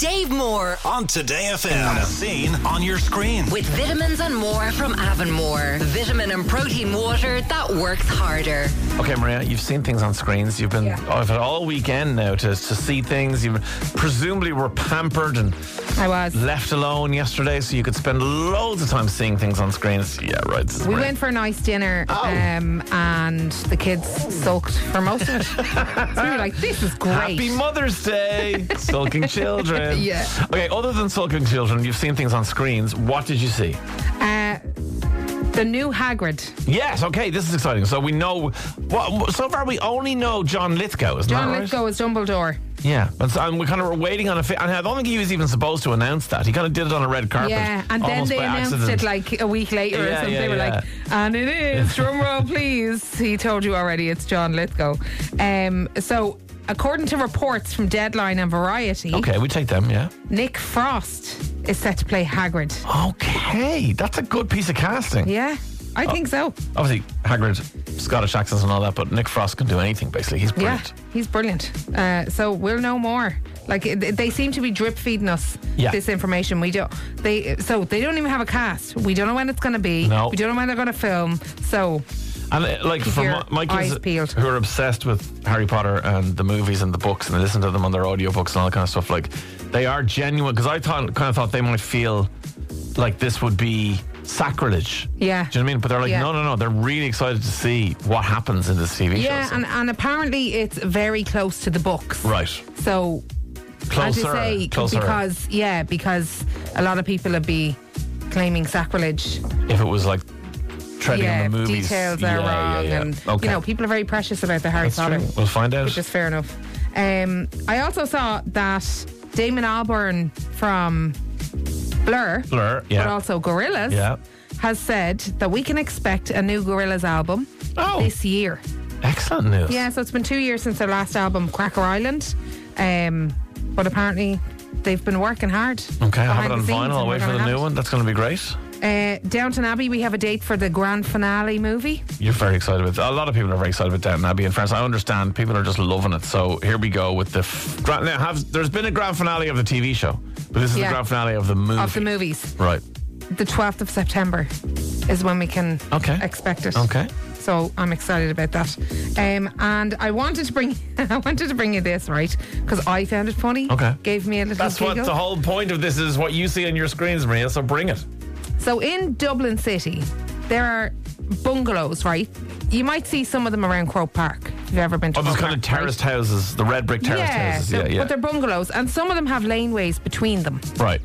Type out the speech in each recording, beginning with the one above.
Dave Moore on Today FM. As seen on your screen. with vitamins and more from Avonmore. Vitamin and protein water that works harder. Okay, Maria, you've seen things on screens. You've been I've had all weekend now to see things. You presumably were pampered and I was. left alone yesterday, so you could spend loads of time seeing things on screens. Yeah, right. This is We Maria. went for a nice dinner, and the kids sulked for most of it. So we were like, this is great. Happy Mother's Day, sulking children. Yeah. Okay, other than sulking children, you've seen things on screens. What did you see? The new Hagrid. Yes, okay, this is exciting. So we know, so far we only know John Lithgow, isn't John that right? Lithgow is Dumbledore. Yeah, and we kind of were waiting on and I don't think he was even supposed to announce that. He kind of did it on a red carpet. Yeah, and then almost they by announced accident. it like a week later or Yeah, something. yeah, They were yeah. like, and it is, drum roll please. He told you already, it's John Lithgow. So, according to reports from Deadline and Variety, Okay, we take them, yeah. Nick Frost is set to play Hagrid. Okay, that's a good piece of casting. Yeah, I think so. Obviously, Hagrid, Scottish accents and all that, but Nick Frost can do anything, basically. He's brilliant. Yeah, he's brilliant. So we'll know more. Like they seem to be drip feeding us this information. We don't. They don't even have a cast. We don't know when it's going to be. No. We don't know when they're going to film. So And for your my kids eyes peeled. who are obsessed with Harry Potter and the movies and the books and they listen to them on their audiobooks and all that kind of stuff, like they are genuine, because I kind of thought they might feel like this would be sacrilege. Yeah. Do you know what I mean? But they're like, Yeah. no, they're really excited to see what happens in this TV show. yeah, So- and apparently it's very close to the books. right. So as you say, Closer. because a lot of people would be claiming sacrilege. If it was like treading Yeah, on the movies. details are wrong, and Okay. people are very precious about the Harry That's Potter. true. We'll find out. Which is fair enough. I also saw that Damon Albarn from Blur, yeah. but also Gorillaz, Yeah. has said that we can expect a new Gorillaz album this year. Excellent news. Yeah, so it's been 2 years since their last album, Cracker Island. But apparently they've been working hard. Okay, I'll have behind it on the scenes, vinyl. I'll and wait we're for the gonna new have one. That's going to be great. it. Downton Abbey, we have a date for the grand finale movie. You're very excited with it. A lot of people are very excited with Downton Abbey in France. I understand people are just loving it. So here we go with the there's been a grand finale of the TV show, but this is the grand finale of the movie. Of the movies. Right. The 12th of September is when we can expect it. Okay. So I'm excited about that. And I wanted to bring you this, right? Because I found it funny. Okay. Gave me a little That's giggle. what the whole point of this is, what you see on your screens, Maria, so bring it. So in Dublin City, there are bungalows, right? You might see some of them around Croke Park, if you've ever been to Those Croke kind of Park, terraced right? houses, the red brick terraced houses. But they're bungalows, and some of them have laneways between them. Right.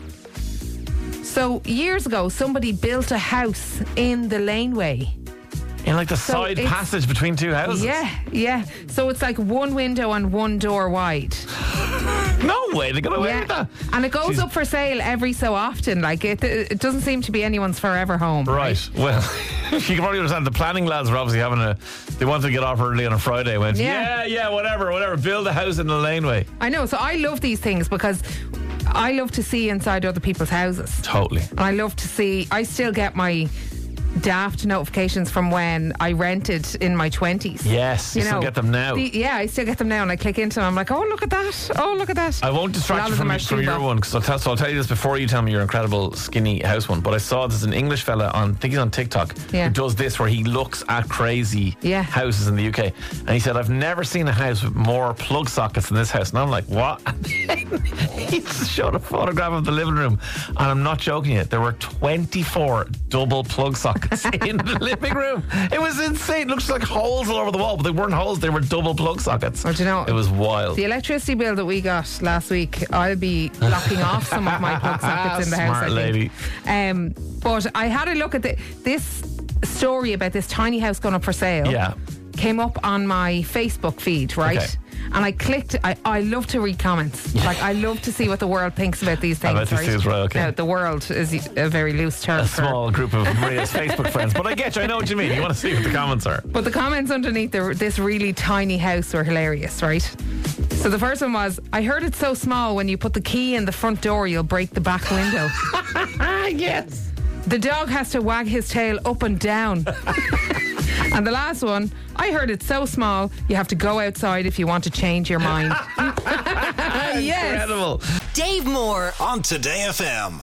So years ago, somebody built a house in the laneway. In like the So side it's- passage between two houses. Yeah. So it's like one window and one door wide. No way, they got away with that. And it goes up for sale every so often. Like it doesn't seem to be anyone's forever home. Right. Well, you can probably understand the planning lads were obviously they wanted to get off early on a Friday. Went, Yeah. whatever. Build a house in the laneway. I know. So I love these things because I love to see inside other people's houses. Totally. And I love to see, I still get my daft notifications from when I rented in my 20s. Yes, you still get them now. I still get them now, and I click into them. I'm like, oh, look at that. I won't A distract lot you of from them are your Cuba. one, because I'll tell you this before you tell me your incredible skinny house one. But I saw there's an English fella I think he's on TikTok, who does this, where he looks at crazy houses in the UK. And he said, I've never seen a house with more plug sockets than this house. And I'm like, what? He showed a photograph of the living room. And I'm not joking you, there were 24 double plug sockets in the living room. It was insane. It looks like holes all over the wall, but they weren't holes, they were double plug sockets. Or do you know, it was wild. The electricity bill that we got last week, I'll be blocking off some of my plug sockets in the house. Smart lady. But I had a look at this story about this tiny house going up for sale. Yeah. Came up on my Facebook feed, right? Okay. And I clicked. I love to read comments. Like, I love to see what the world thinks about these things. About these things, right, okay. Now, the world is a very loose term. A small group of Maria's Facebook friends. But I get you, I know what you mean. You want to see what the comments are. But the comments underneath this really tiny house were hilarious, right? So the first one was, I heard it's so small when you put the key in the front door, you'll break the back window. Yes. The dog has to wag his tail up and down. And the last one, I heard it's so small, you have to go outside if you want to change your mind. Yes. Incredible. Dave Moore on Today FM.